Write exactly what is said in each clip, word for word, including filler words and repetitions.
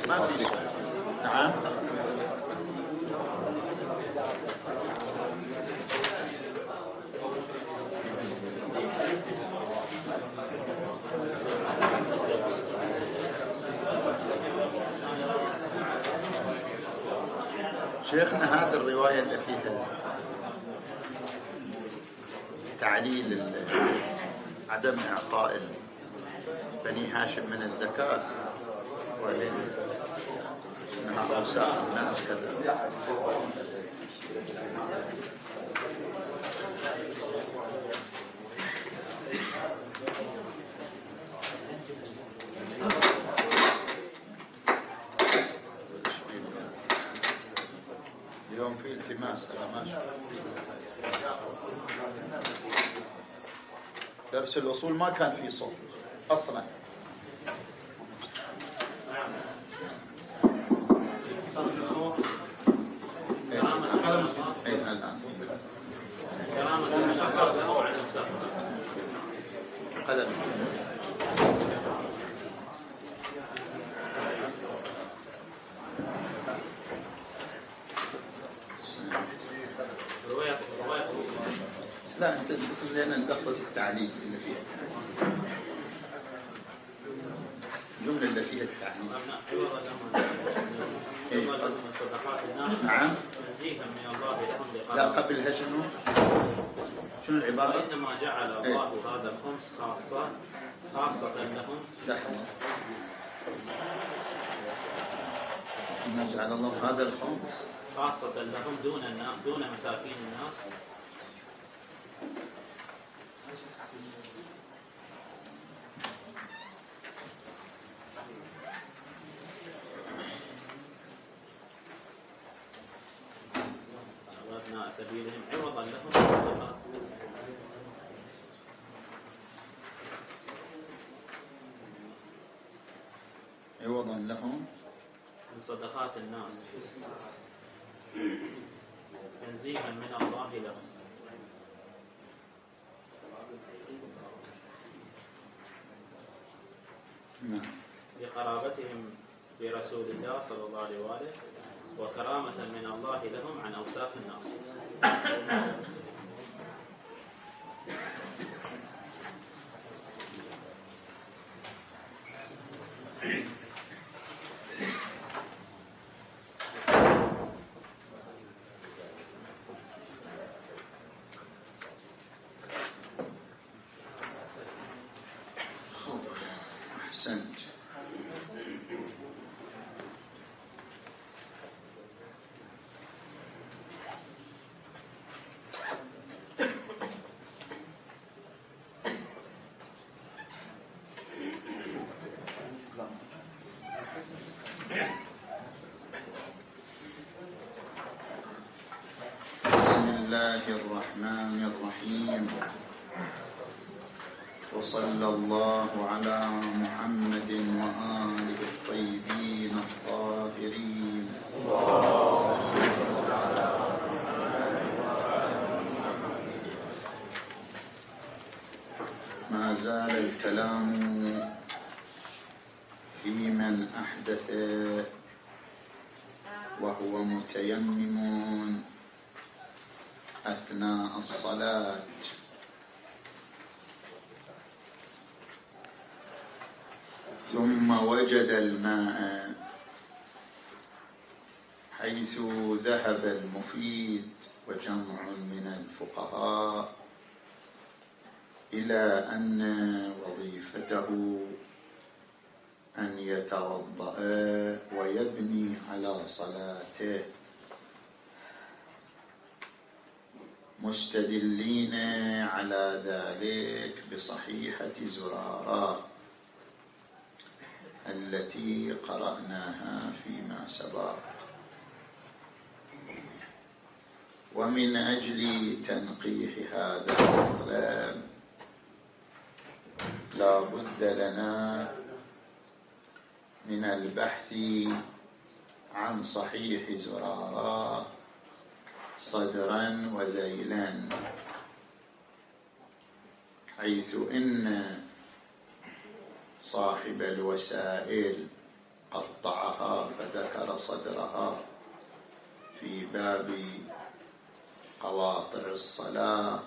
ما في صوت. نعم. شيخنا هذه الرواية اللي فيها تعليل عدم إعطاء بني هاشم من الزكاة وإنها أوساخ الناس كذا، اليوم في التماس على ماشي درس الأصول ما كان فيه صوت أصلا. إيه الآن قلم لا أنت تقول لنا لفظة التعليل اللي فيها التعليل، الجملة اللي فيها التعليل. إيه قبل. نعم. لا قبلها شنو؟ شنو العبارة؟ إنما جعل الله إيه؟ هذا الخمس خاصة خاصة لهم. لحظة. إنما جعل الله هذا الخمس خاصة لهم دون الناس دون مساكين الناس. وابناء سبيلهم عوضا لهم صدقات. عوضا لهم من صدقات الناس تنزيها من الله لهم. بقرابتهم برسول الله صلى الله عليه وآله وكرامة من الله لهم عن أوساخ الناس. أحسنت. بسم الله الرحمن الرحيم. وصلى الله على محمد وآله الطيبين الطاهرين. ما زال الكلام في من أحدث وهو متيمم أثناء الصلاة ثم وجد الماء، حيث ذهب المفيد وجمع من الفقهاء إلى أن وظيفته أن يتوضأ ويبني على صلاته، مستدلين على ذلك بصحيحة زرارة التي قرأناها فيما سبق. ومن أجل تنقيح هذا المطلب لا بد لنا من البحث عن صحيح زرارة صدرا وذيلا، حيث إن صاحب الوسائل قطعها صدرها في باب قواطع الصلاة،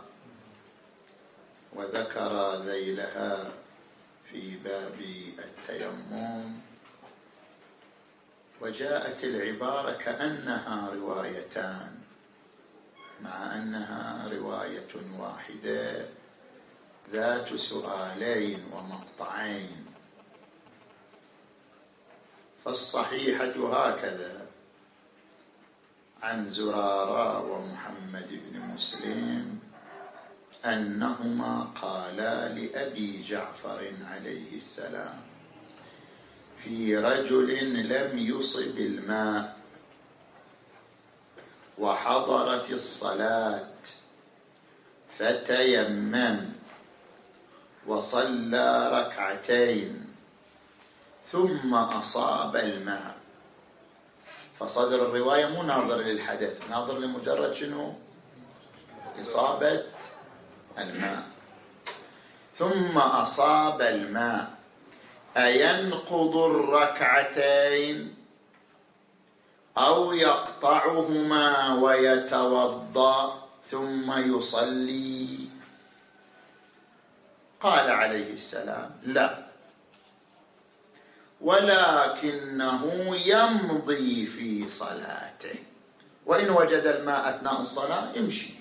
وذكر ذيلها في باب التيمم، وجاءت العبارة كأنها روايتان مع أنها رواية واحدة ذات سؤالين ومقطعين. فالصحيحة هكذا: عن زرارة ومحمد بن مسلم أنهما قالا لأبي جعفر عليه السلام في رجل لم يصب الماء وحضرت الصلاة فتيمم وصلى ركعتين ثم أصاب الماء. فصدر الرواية مو ناظر للحدث، ناظر لمجرد شنو؟ إصابة الماء. ثم أصاب الماء أينقض الركعتين أو يقطعهما ويتوضأ ثم يصلي؟ قال عليه السلام: لا، ولكنه يمضي في صلاته، وإن وجد الماء أثناء الصلاة يمشي،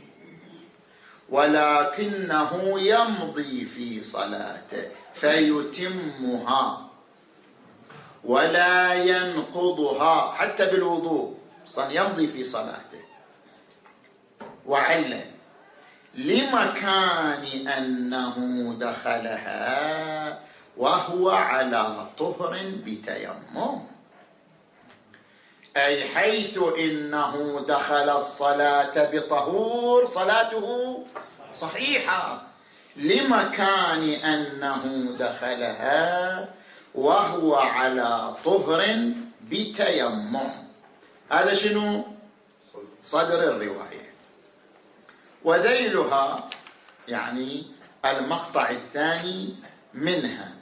ولكنه يمضي في صلاته فيتمها ولا ينقضها حتى بالوضوء، يمضي في صلاته. وعلّ لمكان أنه دخلها وهو على طهر بتيمم، أي حيث إنه دخل الصلاة بطهور صلاته صحيحة، لمكان أنه دخلها وهو على طهر بتيمم. هذا شنو؟ صدر الرواية. وذيلها يعني المقطع الثاني منها: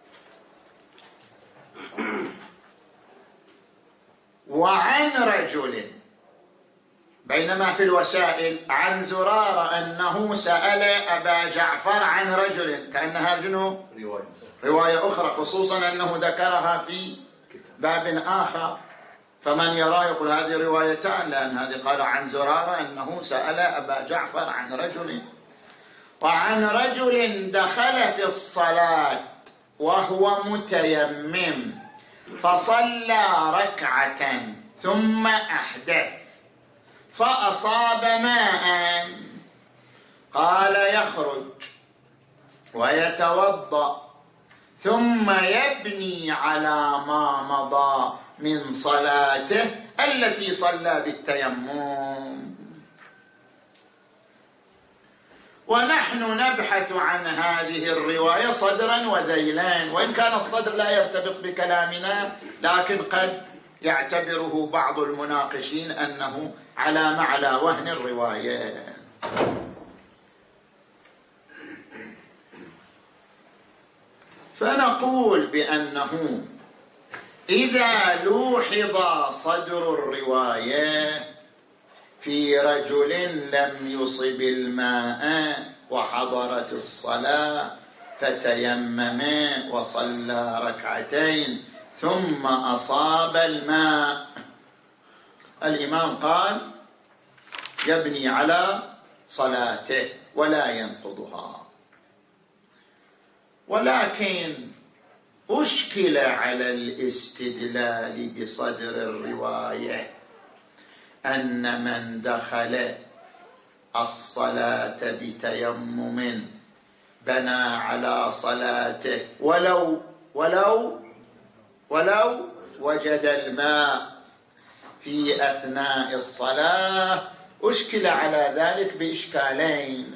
وعن رجل، بينما في الوسائل عن زرارة أنه سأل أبا جعفر عن رجل، كأنها شنو؟ رواية أخرى، خصوصا أنه ذكرها في باب آخر، فمن يرى يقول هذه روايتان، لأن هذه قال عن زرارة أنه سأل أبا جعفر عن رجل. وعن رجل دخل في الصلاة وهو متيمم فصلى ركعة ثم أحدث فأصاب ماء، قال: يخرج ويتوضأ ثم يبني على ما مضى من صلاته التي صلى بالتيمم. ونحن نبحث عن هذه الرواية صدرا وذيلان، وإن كان الصدر لا يرتبط بكلامنا، لكن قد يعتبره بعض المناقشين أنه على معلى وهن الرواية. فنقول بأنه إذا لوحظ صدر الرواية في رجل لم يصب الماء وحضرت الصلاة فتيمم وصلى ركعتين ثم أصاب الماء، الإمام قال: يبني على صلاته ولا ينقضها. ولكن أشكل على الاستدلال بصدر الرواية أن من دخل الصلاة بتيمم بنى على صلاته ولو ولو ولو وجد الماء في أثناء الصلاة. أشكل على ذلك بإشكالين.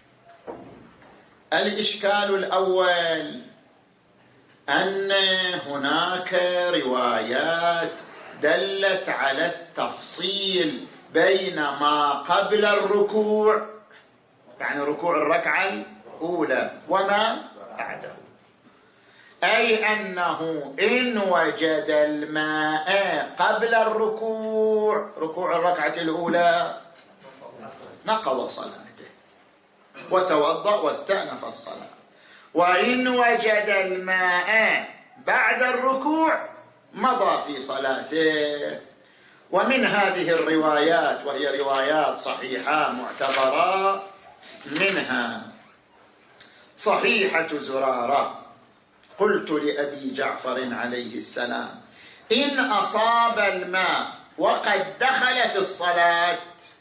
الإشكال الأول أن هناك روايات دلت على التفصيل بين ما قبل الركوع، يعني ركوع الركعة الأولى، وما بعده. أي أنه إن وجد الماء قبل الركوع، ركوع الركعة الأولى، نقض صلاته وتوضأ واستأنف الصلاة. وإن وجد الماء بعد الركوع مضى في صلاته. ومن هذه الروايات، وهي روايات صحيحة معتبرة، منها صحيحة زرارة: قلت لأبي جعفر عليه السلام: إن أصاب الماء وقد دخل في الصلاة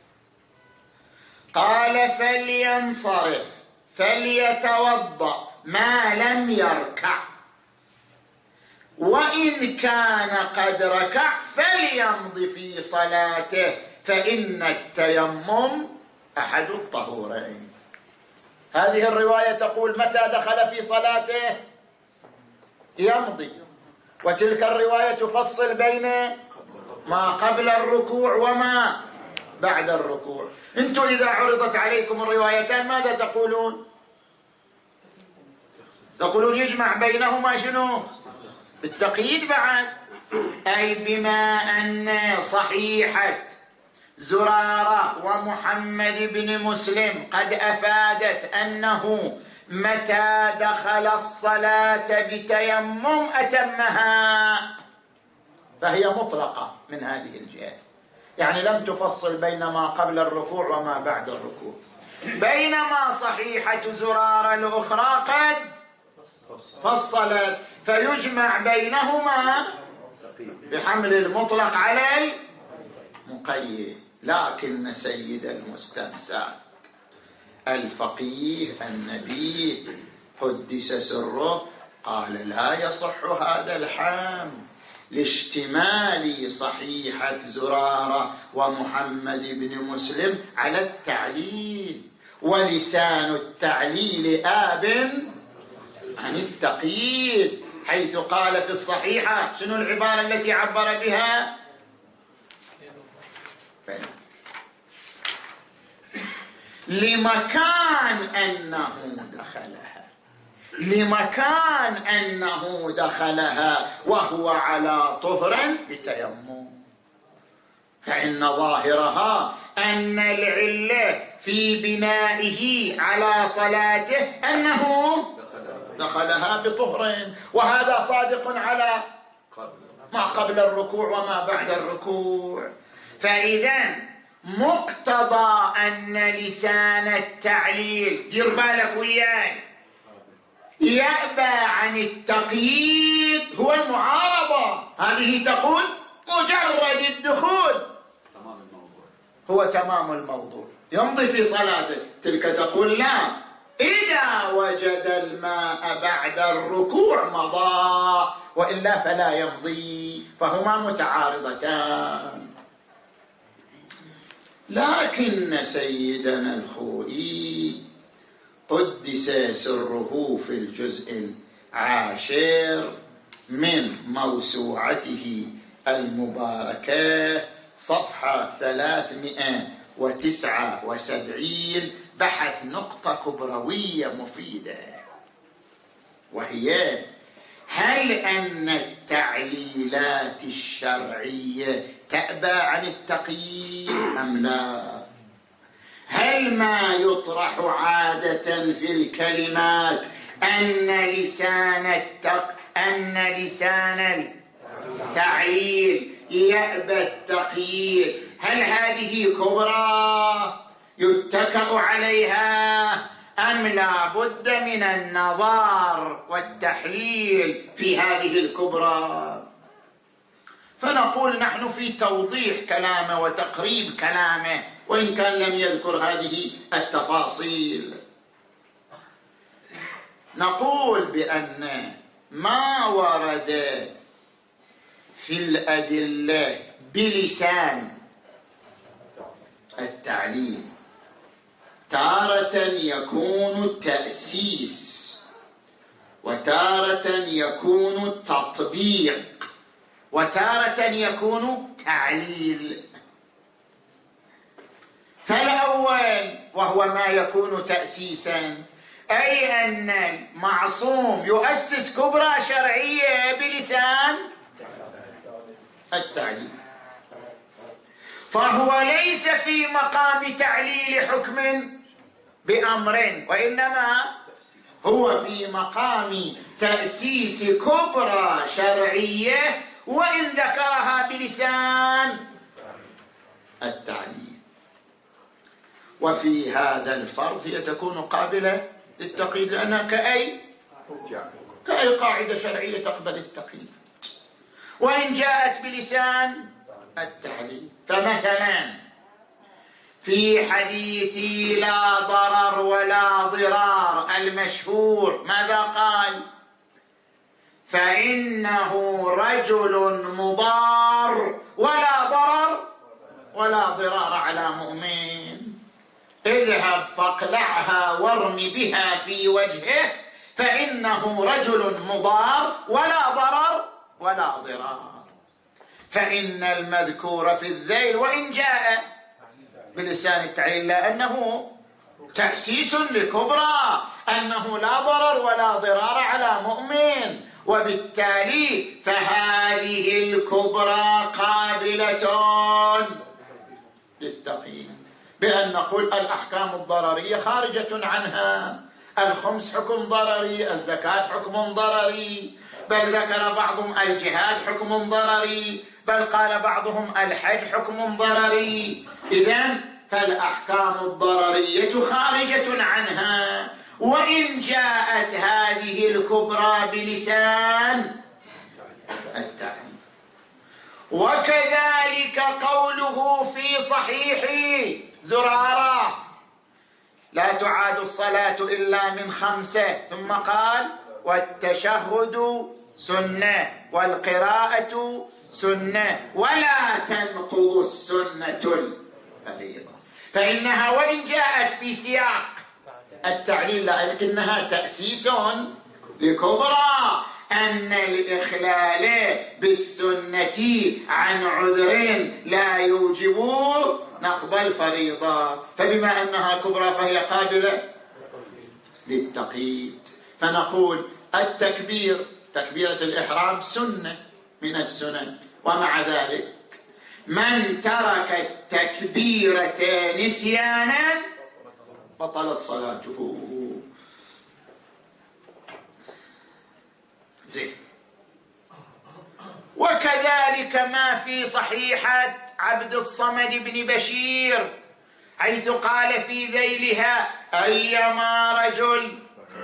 قال فلينصرف فليتوضأ ما لم يركع، وإن كان قد ركع فليمض في صلاته، فإن التيمم أحد الطهورين. هذه الرواية تقول متى دخل في صلاته يمضي، وتلك الرواية تفصل بين ما قبل الركوع وما بعد الركوع. انتم إذا عرضت عليكم الروايتان ماذا تقولون؟ تقولون يجمع بينهما شنو؟ بالتقييد بعد، أي بما أن صحيحة زرارة ومحمد بن مسلم قد أفادت أنه متى دخل الصلاة بتيمم أتمها، فهي مطلقة من هذه الجهة، يعني لم تفصل بين ما قبل الركوع وما بعد الركوع. بينما صحيحة زرارة الأخرى قد فصلت، فيجمع بينهما بحمل المطلق على المقيد. لكن سيد المستمسك الفقيه النبي قدس سره قال لا يصح هذا الحمل لاشتمال صحيحة زرارة ومحمد بن مسلم على التعليل، ولسان التعليل آب عن التقييد، حيث قال في الصحيحة شنو العبارة التي عبر بها؟ لمكان أنه دخلها، لمكان أنه دخلها وهو على طهر بتيمم، فإن ظاهرها أن العلة في بنائه على صلاته أنه دخلها بطهر، وهذا صادق على ما قبل الركوع وما بعد الركوع. فإذا مقتضى أن لسان التعليل، دير بالك وياي، يأبى عن التقييد هو المعارضة. هذه تقول مجرد الدخول هو تمام الموضوع، يمضي في صلاته، تلك تقول لا، إذا وجد الماء بعد الركوع مضى، وإلا فلا يمضي، فهما متعارضتان. لكن سيدنا الخوئي قدس سره في الجزء العاشر من موسوعته المباركة صفحة ثلاثمائة وتسعة وسبعين بحث نقطة كبروية مفيدة، وهي: هل أن التعليلات الشرعية تأبى عن التقييد أم لا؟ هل ما يطرح عادة في الكلمات أن لسان التق... أن لسان التعليل يأبى التقييد، هل هذه كبرى يتكأ عليها أم لا بد من النظر والتحليل في هذه الكبرى؟ فنقول نحن في توضيح كلامه وتقريب كلامه، وإن كان لم يذكر هذه التفاصيل. نقول بأن ما ورد في الأدلة بلسان التعليل تارة يكون التأسيس، وتارة يكون التطبيق، وتارة يكون تعليل. فالأول وهو ما يكون تأسيسا، أي أن المعصوم يؤسس كبرى شرعية بلسان التعليل، فهو ليس في مقام تعليل حكم بأمر، وإنما هو في مقام تأسيس كبرى شرعية وإن ذكرها بلسان التعليل. وفي هذا الفرض هي تكون قابلة للتقييد، لأنها كأي كأي قاعدة شرعية تقبل التقييد وإن جاءت بلسان التعليل. فمثلا في حديث لا ضرر ولا ضرار المشهور ماذا قال؟ فإنه رجل مضار ولا ضرر ولا ضرار على مؤمن، اذهب فاقلعها وارم بها في وجهه فإنه رجل مضار ولا ضرر ولا ضرار. فإن المذكور في الذيل وإن جاء بلسان التعليل لأنه تأسيس لكبرى، أنه لا ضرر ولا ضرار على مؤمن، وبالتالي فهذه الكبرى قابلة للتقييد بأن نقول الأحكام الضررية خارجة عنها، الخمس حكم ضرري، الزكاة حكم ضرري، بل ذكر بعضهم الجهاد حكم ضرري، بل قال بعضهم الحج حكم ضرري. إذن فالأحكام الضررية خارجة عنها وإن جاءت هذه الكبرى بلسان التعليل. وكذلك قوله في صحيح زرارة لا تعاد الصلاة إلا من خمسة، ثم قال والتشهد سنة والقراءة سنة ولا تنقض السنة الفريضة، فإنها وإن جاءت في سياق التعليل لكنها تأسيس لكبرى، أن الإخلال بالسنة عن عذر لا يوجب نقض الفريضة، فبما أنها كبرى فهي قابلة للتقييد. فنقول التكبير تكبيرة الإحرام سنة من السنن، ومع ذلك من ترك التكبيرة نسيانا بطلت صلاته. زين. وكذلك ما في صحيحة عبد الصمد بن بشير حيث قال في ذيلها أيما رجل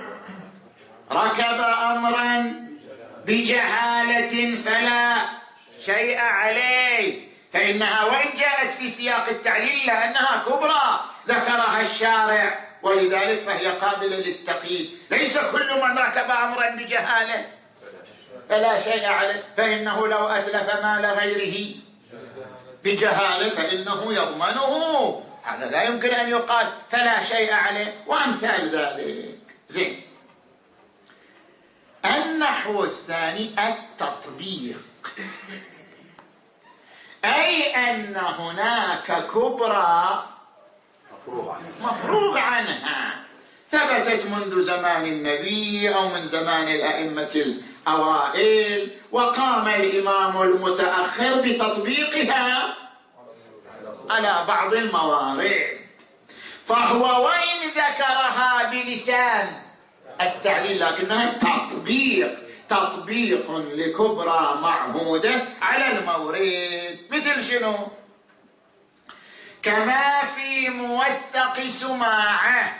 ركب أمرا بجهالة فلا شيء عليه، فإنها وإن جاءت في سياق التعليل لأنها كبرى ذكرها الشارع، ولذلك فهي قابلة للتقييد. ليس كل من ركب أمرا بجهالة فلا شيء عليه، فإنه لو أتلف مال غيره بجهالة فإنه يضمنه، هذا لا يمكن أن يقال فلا شيء عليه، وأمثال ذلك. زين. النحو الثاني التطبيق، أي أن هناك كبرى مفروغ عنها ثبتت منذ زمان النبي أو من زمان الأئمة الأوائل، وقام الإمام المتأخر بتطبيقها على بعض الموارد، فهو وإن ذكرها بلسان التعليل لكنها تطبيق تطبيق لكبرى معهودة على المورد. مثل شنو؟ كما في موثق سماعة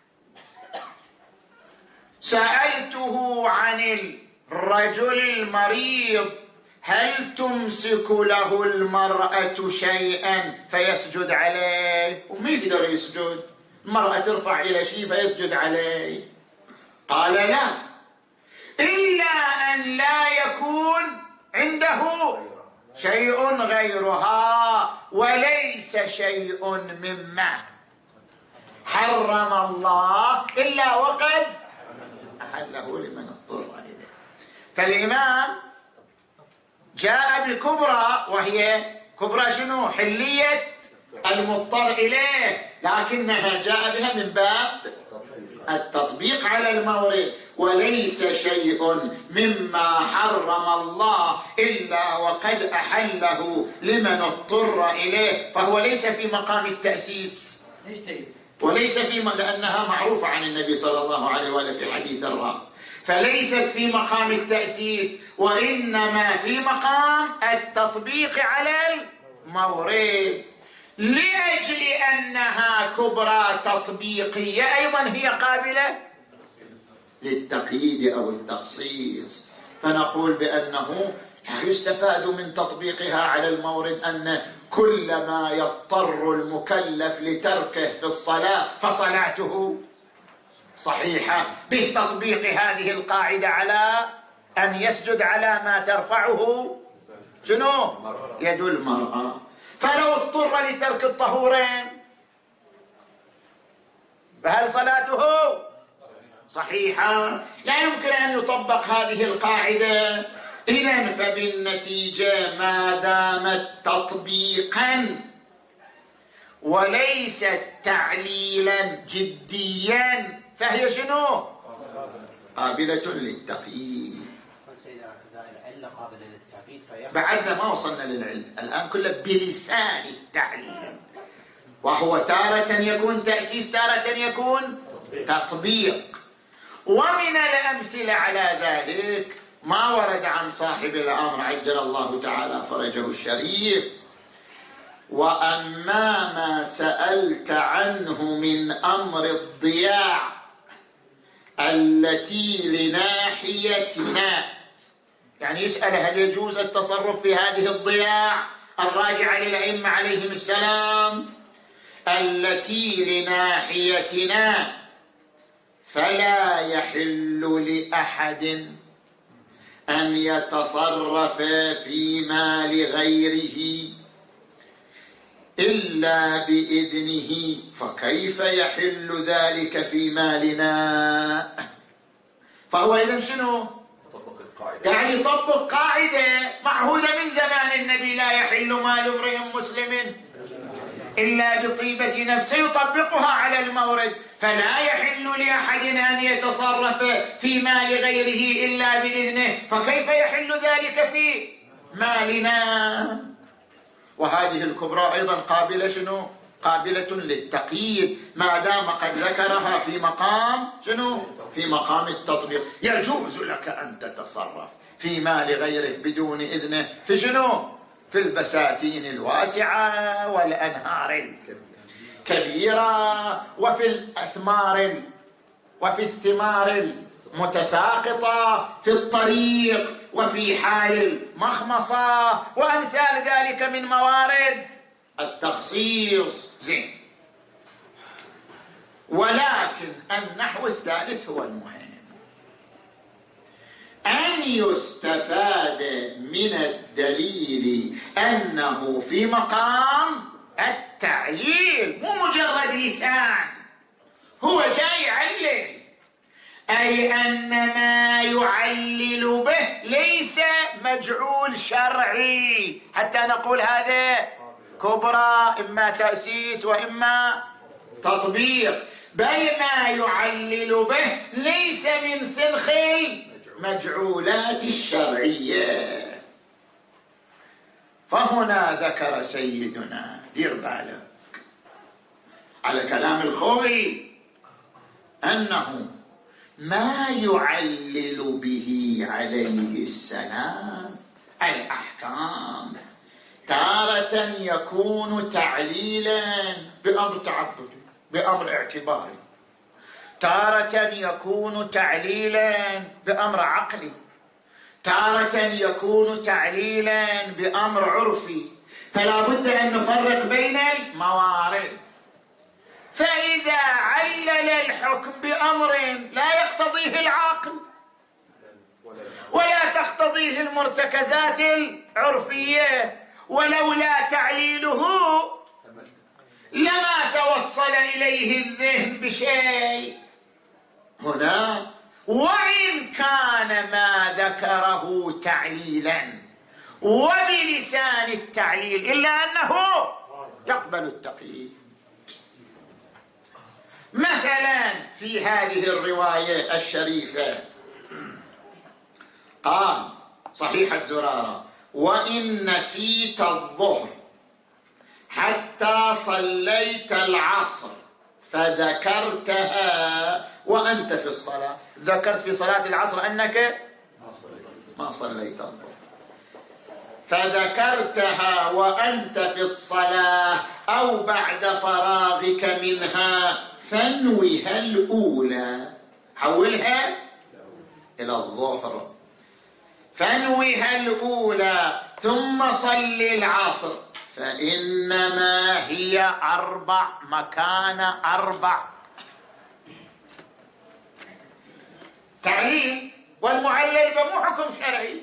سألته عن الرجل المريض هل تمسك له المرأة شيئا فيسجد عليه، وما يقدر يسجد، المرأة ترفع إلى شيء فيسجد عليه، قال لا إلا أن لا يكون عنده شيء غيرها وليس شيء مما حرم الله إلا وقد أحله لمن اضطر إليه. فالإمام جاء بكبرى وهي كبرى شنو؟ حلية المضطر إليه، لكنها جاء بها من باب التطبيق على المورد، وليس شيء مما حرم الله إلا وقد أحله لمن اضطر إليه، فهو ليس في مقام التأسيس وليس في م... لأنها معروفة عن النبي صلى الله عليه وآله في حديث الرب، فليست في مقام التأسيس، وإنما في مقام التطبيق على المورد، لأجل أنها كبرى تطبيقية أيضا هي قابلة للتقييد أو التخصيص، فنقول بأنه لا يستفاد من تطبيقها على المورد أن كل ما يضطر المكلف لتركه في الصلاة فصلاته صحيحة، بتطبيق هذه القاعدة على أن يسجد على ما ترفعه شنو؟ يد المرأة. فلو اضطر لترك الطهورين فهل صلاته صحيحة؟ لا يمكن أن يطبق هذه القاعدة. إذن فبالنتيجة ما دامت تطبيقا وليست تعليلا جديا فهي شنو؟ قابلة للتقييد. بعدنا ما وصلنا للعلم، الآن كله بلسان التعليل، وهو تارة يكون تأسيس تارة يكون تطبيق. ومن الأمثلة على ذلك ما ورد عن صاحب الأمر عجل الله تعالى فرجه الشريف: وأما ما سألت عنه من أمر الضياع التي لناحيتنا، يعني يسأل هل يجوز التصرف في هذه الضياع الراجعة للأئمة عليهم السلام التي لناحيتنا، فلا يحل لأحد أن يتصرف في مال غيره إلا بإذنه، فكيف يحل ذلك في مالنا؟ فهو إذن شنو؟ يعني يطبق قاعدة معهودة من زمان النبي: لا يحل مال امرئ مسلم إلا بطيبة نفسه، يطبقها على المورد، فلا يحل لأحد أن يتصرف في مال غيره إلا بإذنه، فكيف يحل ذلك في مالنا؟ وهذه الكبرى أيضا قابلة شنو؟ قابلة للتقييد ما دام قد ذكرها في مقام شنو؟ في مقام التطبيق. يجوز لك أن تتصرف في مال غيرك بدون إذنه في شنو؟ في البساتين الواسعة والأنهار الكبيرة، وفي الأثمار وفي الثمار المتساقطة في الطريق، وفي حال المخمصة وأمثال ذلك من موارد التخصيص. زين، ولكن النحو الثالث هو المهم: أن يستفاد من الدليل أنه في مقام التعليل، مو مجرد لسان، هو جاي يعلل، أي أن ما يعلل به ليس مجعول شرعي حتى نقول هذا كبرى إما تأسيس وإما تطبيق، بل ما يعلل به ليس من سلخ المجعولات الشرعية. فهنا ذكر سيدنا، دير بالك على كلام الخوي، أنه ما يعلل به عليه السلام الأحكام تارة يكون تعليلا بأمر تعبدي بأمر اعتباري، تارة يكون تعليلا بأمر عقلي، تارة يكون تعليلا بأمر عرفي، فلا بد أن نفرق بين الموارد. فإذا علل الحكم بأمر لا يقتضيه العقل ولا تقتضيه المرتكزات العرفية، ولولا تعليله لما توصل إليه الذهن بشيء هنا، وإن كان ما ذكره تعليلا وبلسان التعليل إلا أنه يقبل التقييد. مثلا في هذه الرواية الشريفة قال صحيحة زرارة: وإن نسيت الظهر حتى صليت العصر فذكرتها وأنت في الصلاة. ذكرت في صلاة العصر أنك ما صليت الظهر، فذكرتها وأنت في الصلاة أو بعد فراغك منها فانوها الأولى، حولها إلى الظهر، فانوها الأولى ثم صل العصر فإنما هي أربع مكان أربع. تعليل والمعلل بمو حكم شرعي.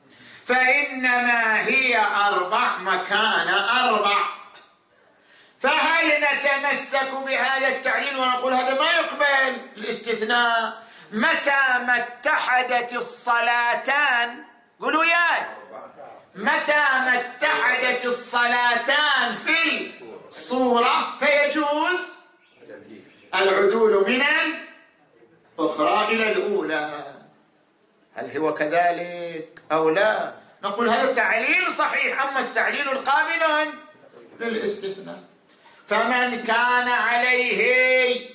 فإنما هي أربع مكان أربع. فهل نتمسك بهذا التعليل ونقول هذا ما يقبل الاستثناء متى ما اتحدت الصلاتان؟ قولوا ياي، متى ما اتحدت الصلاتان في الصورة فيجوز العدول من الأخرى إلى الأولى. هل هو كذلك أو لا؟ نقول هذا تعليل صحيح، أما التعليل القابل للاستثناء. فمن كان عليه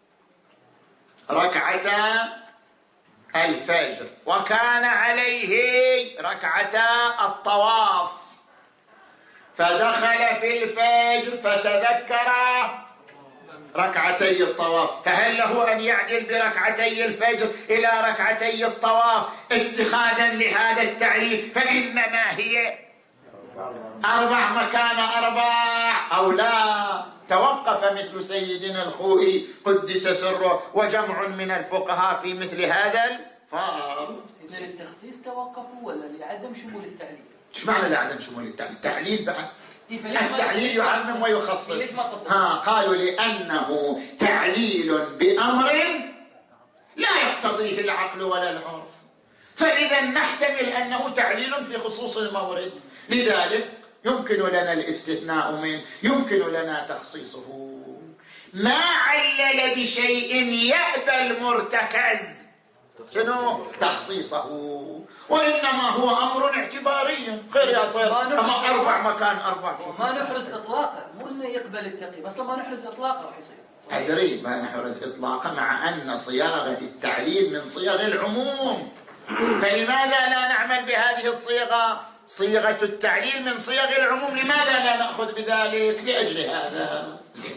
ركعتا الفجر وكان عليه ركعتا الطواف فدخل في الفجر فتذكر ركعتي الطواف، فهل له أن يعدل بركعتي الفجر إلى ركعتي الطواف اتخاذا لهذا التعليل فإنما هي أربع مكان أربع أو لا؟ توقف مثل سيدنا الخوئي قدس سره وجمع من الفقهاء في مثل هذا الفارق. للتخصيص توقفوا ولا لعدم شمول التعليل؟ ايش معنى لعدم شمول التعليل؟ التعليل بعد التعليل يعمم ويخصص. ها قالوا لأنه تعليل بأمر لا يقتضيه العقل ولا العرف، فإذا نحتمل أنه تعليل في خصوص المورد، لذلك يمكن لنا الاستثناء منه، يمكن لنا تخصيصه. ما علل بشيء يأبى المرتكز شنو تخصيصه، وإنما هو أمر اعتباري. خير يا طير، أما أربع مكان أربع ما نحرز إطلاقه، مو إنه يقبل التقييم، أصلا ما نحرز إطلاقه راح يصير. أدري ما نحرز إطلاقه، مع أن صياغة التعليل من صيغ العموم، فلماذا لا نعمل بهذه الصيغة؟ صيغة التعليل من صيغ العموم، لماذا لا نأخذ بذلك؟ لأجل هذا.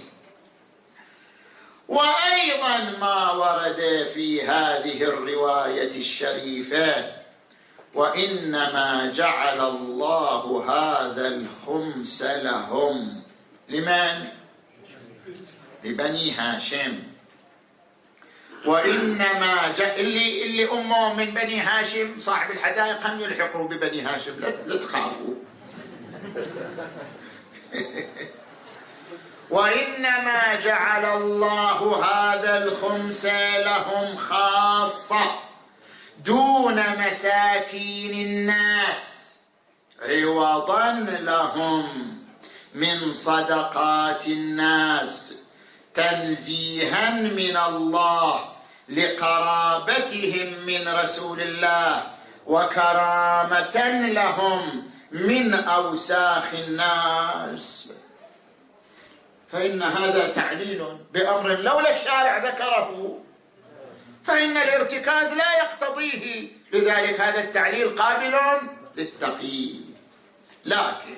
وأيضا ما ورد في هذه الرواية الشريفة: وإنما جعل الله هذا الخمس لهم. لمن؟ لبني هاشم. وإنما جاء اللي اللي أمه من بني هاشم صاحب الحدائق هم يلحقوا ببني هاشم، لا تخافوا. وإنما جعل الله هذا الخمس لهم خاصة دون مساكين الناس عوضا لهم من صدقات الناس تنزيها من الله لقرابتهم من رسول الله وكرامة لهم من أوساخ الناس. فإن هذا تعليل بأمر لولا الشارع ذكره فإن الارتكاز لا يقتضيه، لذلك هذا التعليل قابل للتقييد. لكن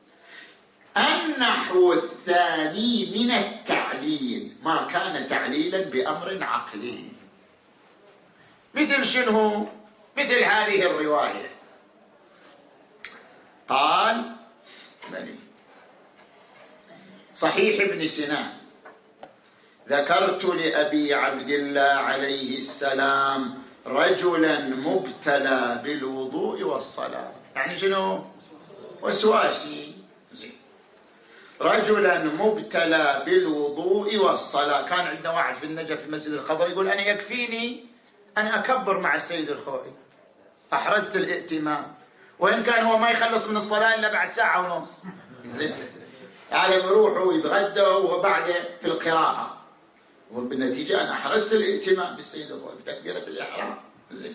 النحو الثاني من التعليل ما كان تعليلا بأمر عقلي، مثل شنو؟ مثل هذه الرواية قال بني صحيح ابن سنان: ذكرت لأبي عبد الله عليه السلام رجلا مبتلى بالوضوء والصلاة. يعني شنو؟ وسواسي. زين. رجلا مبتلى بالوضوء والصلاة. كان عندنا واحد في النجف في المسجد الخضر يقول أنا يكفيني أن أكبر مع السيد الخوئي، أحرزت الائتمام، وإن كان هو ما يخلص من الصلاة إلا بعد ساعة ونص. زين. يعني يروحوا يتغدوا وبعد في القراءة. وبالنتيجة أنا حرصت الاهتمام بالسيد الخوي في تكبيرة الإحرام. زين.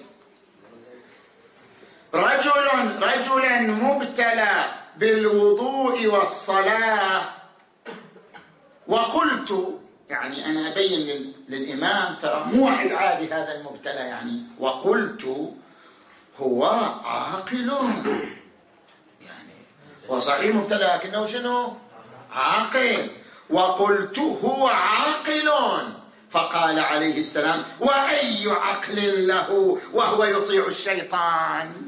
رجل رجلا مبتلى بالوضوء والصلاة، وقلت، يعني أنا أبين للإمام ترى مو واحد عادي هذا المبتلى، يعني وقلت هو عاقل، يعني هو صحيح مبتلى لكنه شنو؟ عاقل. وقلت هو عاقل، فقال عليه السلام وأي عقل له وهو يطيع الشيطان.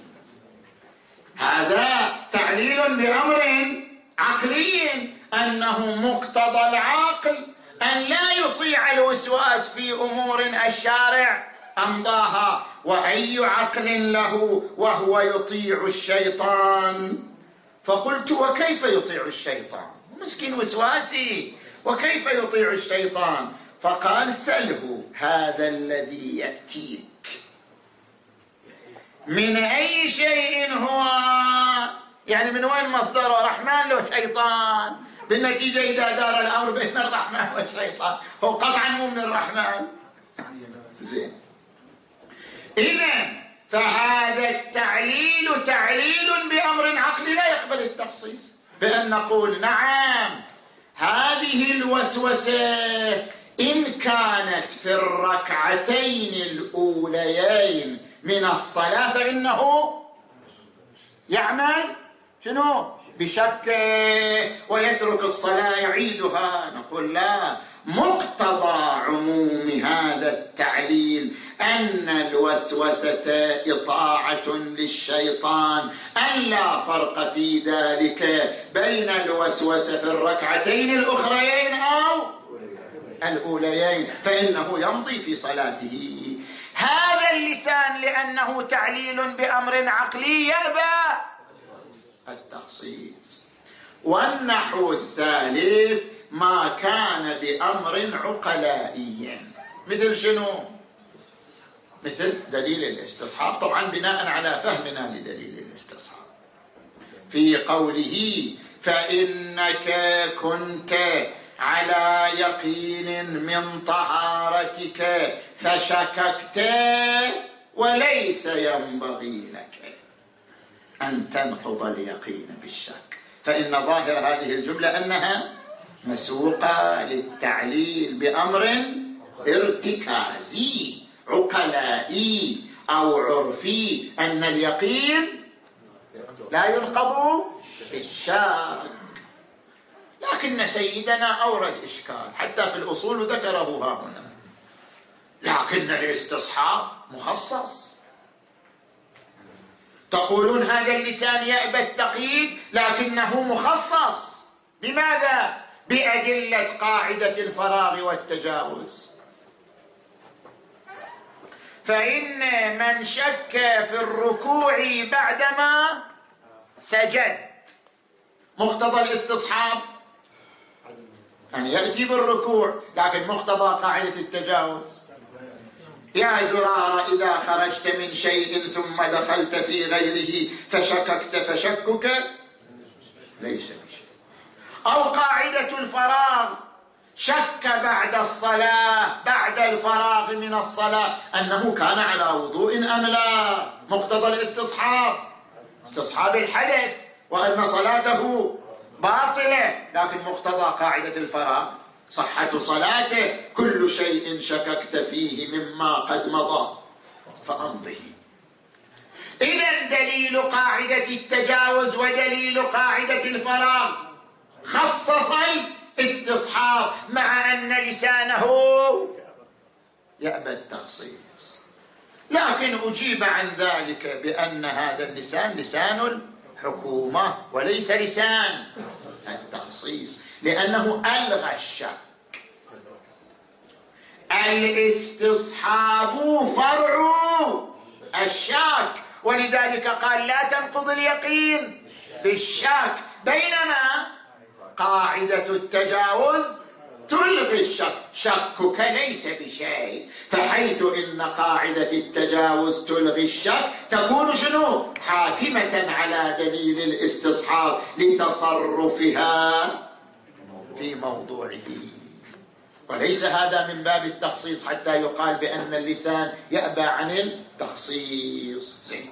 هذا تعليل بأمر عقلي، أنه مقتضى العقل أن لا يطيع الوسواس في أمور الشارع أمضاها. وأي عقل له وهو يطيع الشيطان. فقلت وكيف يطيع الشيطان؟ مسكين وسواسي، وكيف يطيع الشيطان؟ فقال سله هذا الذي يأتيك من أي شيء هو، يعني من وين مصدره؟ رحمن له شيطان، بالنتيجة إذا دار الأمر بين الرحمن والشيطان هو قطعا مو من الرحمن. زين. إذن فهذا التعليل تعليل بأمر عقلي لا يقبل التخصيص، بأن نقول نعم هذه الوسوسة إن كانت في الركعتين الأوليين من الصلاة فإنه يعمل شنو؟ بشك ويترك الصلاة يعيدها. نقول لا، مقتضى عموم هذا التعليل أن الوسوسة إطاعة للشيطان، أن لا فرق في ذلك بين الوسوسة في الركعتين الأخريين أو الأوليين، فإنه يمضي في صلاته. هذا اللسان لأنه تعليل بأمر عقلي يأبى التخصيص. والنحو الثالث ما كان بأمر عقلائي، مثل شنو؟ مثل دليل الاستصحاب، طبعا بناء على فهمنا لدليل الاستصحاب في قوله فإنك كنت على يقين من طهارتك فشككت وليس ينبغي لك أن تنقض اليقين بالشك. فإن ظاهر هذه الجملة أنها مسوقة للتعليل بأمر ارتكازي عقلائي أو عرفي، أن اليقين لا ينقض بالشك. لكن سيدنا أورد إشكال حتى في الأصول ذكره ها هنا، لكن الاستصحاب مخصص. تقولون هذا اللسان يأبى التقييد لكنه مخصص. بماذا؟ بأدلة قاعدة الفراغ والتجاوز. فإن من شك في الركوع بعدما سجد، مقتضى الاستصحاب أن يأتي بالركوع، لكن مقتضى قاعدة التجاوز يا زرارة إذا خرجت من شيء ثم دخلت في غيره فشككت فشكك ليس بشيء. أو قاعدة الفراغ، شك بعد الصلاة بعد الفراغ من الصلاة أنه كان على وضوء أم لا، مقتضى الاستصحاب استصحاب الحدث وأن صلاته باطلة، لكن مقتضى قاعدة الفراغ صحة صلاته. كل شيء شككت فيه مما قد مضى فأمضه. إذن دليل قاعدة التجاوز ودليل قاعدة الفراغ خصص الاستصحاب، مع أن لسانه يأبى التخصيص. لكن أجيب عن ذلك بأن هذا اللسان لسان الحكومة وليس لسان التخصيص، لأنه ألغى الشك. الاستصحاب فرع الشك، ولذلك قال لا تنقض اليقين بالشك، بينما قاعدة التجاوز تلغي الشك. شكك ليس بشيء، فحيث إن قاعدة التجاوز تلغي الشك تكون شنو؟ حاكمة على دليل الاستصحاب لتصرفها في موضوعه. وليس هذا من باب التخصيص حتى يقال بأن اللسان يأبى عن التخصيص. زين.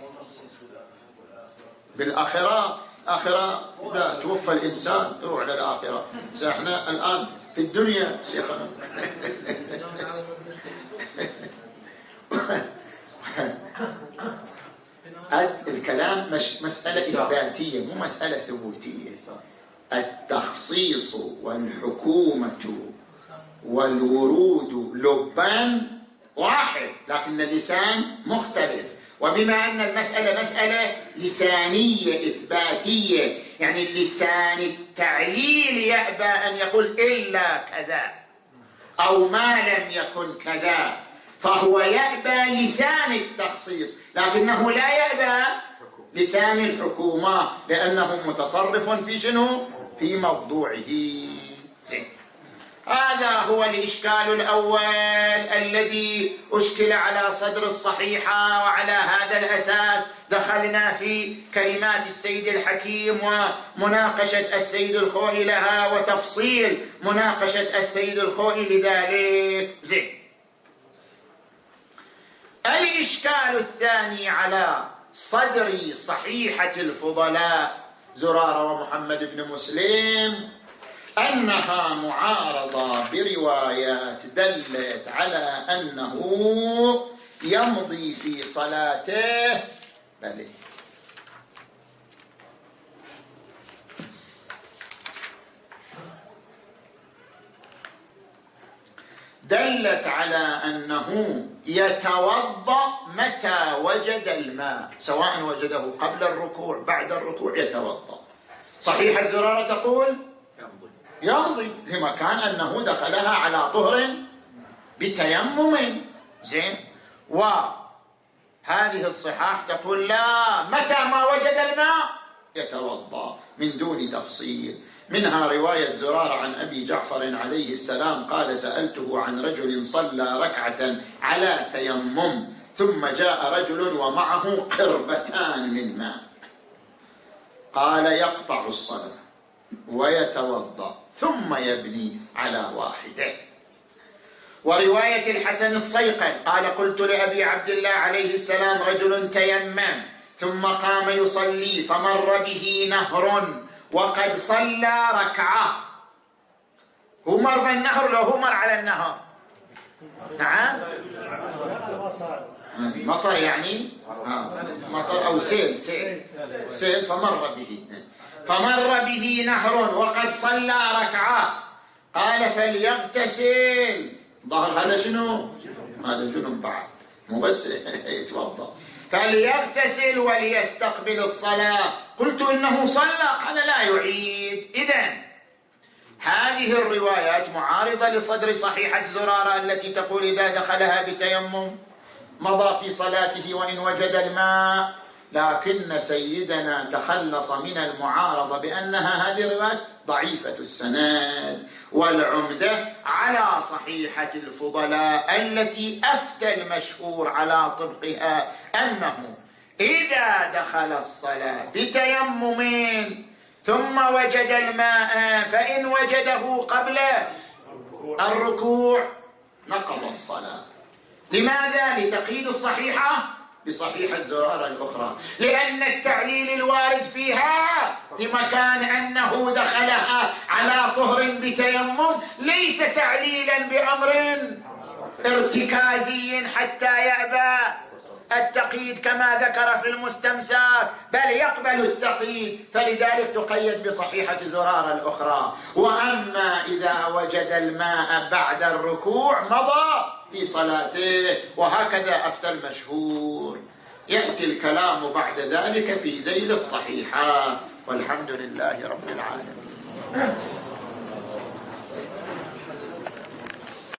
بالآخرة آخرة إذا توفى الإنسان يروح على الآخرة. احنا الآن في الدنيا شيخنا الكلام مش مسألة إثباتية مو مسألة ثبوتية. التخصيص والحكومة والورود لبان واحد لكن اللسان مختلف. وبما أن المسألة مسألة لسانية إثباتية يعني اللسان التعليل يأبى أن يقول إلا كذا أو ما لم يكن كذا، فهو يأبى لسان التخصيص لكنه لا يأبى لسان الحكومة لأنه متصرف في شنو؟ في موضوعه. زين. هذا هو الإشكال الأول الذي أشكل على صدر الصحيحة، وعلى هذا الأساس دخلنا في كلمات السيد الحكيم ومناقشة السيد الخوئي لها وتفصيل مناقشة السيد الخوئي لذلك. زين. الإشكال الثاني على صدر صحيحة الفضلاء زرارة ومحمد بن مسلم أنها معارضة بروايات دلت على أنه يمضي في صلاته بل دلت على أنه يتوضأ متى وجد الماء سواء وجده قبل الركوع بعد الركوع يتوضأ. صحيحة زرارة تقول يمضي لما كان أنه دخلها على طهر بتيمم. زين. وهذه الصحاح تقول لا متى ما وجد الماء يتوضأ من دون تفصيل. منها رواية زرارة عن أبي جعفر عليه السلام قال سألته عن رجل صلى ركعة على تيمم ثم جاء رجل ومعه قربتان من ماء قال يقطع الصلاة ويتوضأ ثم يبني على واحده. ورواية الحسن الصيقل قال قلت لأبي عبد الله عليه السلام رجل تيمم ثم قام يصلي فمر به نهر وقد صلى ركعة. هو مر بالنهر لو هو مر على النهر؟ نعم مطر يعني مطر أو سيل سيل سيل فمر به فمر به نهر وقد صلى ركعة قال فليغتسل. ظهر هذا شنو؟ هذا جنب بعد مو بس يتوضأ. فليغتسل وليستقبل الصلاة. قلت إنه صلى قال لا يعيد. إذن هذه الروايات معارضة لصدر صحيحة زرارة التي تقول إذا دخلها بتيمم مضى في صلاته وإن وجد الماء، لكن سيدنا تخلص من المعارضة بأنها هذه الروايات ضعيفة السند. والعمدة على صحيحة الفضلاء التي أفتى المشهور على طبقها أنه إذا دخل الصلاة بتيمم ثم وجد الماء فإن وجده قبل الركوع نقض الصلاة. لماذا؟ لتقييد الصحيحة بصحيحة زرارة الأخرى، لأن التعليل الوارد فيها بمكان أنه دخلها على طهر بتيمم ليس تعليلا بأمر ارتكازي حتى يأبى التقييد كما ذكر في المستمسك، بل يقبل التقييد، فلذلك تقيد بصحيحة زرارة الأخرى. وأما إذا وجد الماء بعد الركوع مضى في صلاته، وهكذا أفتى المشهور. يأتي الكلام بعد ذلك في ذيل الصحيحة، والحمد لله رب العالمين.